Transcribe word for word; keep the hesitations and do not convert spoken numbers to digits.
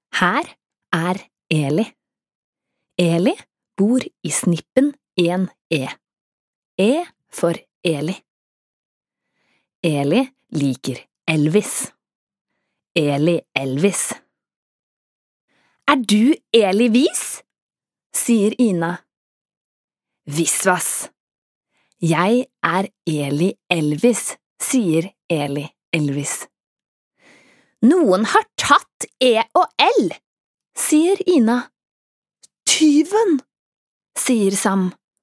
Her er Eli. Eli bor i snippen en E. E for Eli. Eli liker Elvis. Eli Elvis. Er du Eli Vis? Sier Ina. Visvas. Jeg er Eli Elvis, sier Eli Elvis. Noen har tatt E og L, sier Ina. Tyven, sier Sam.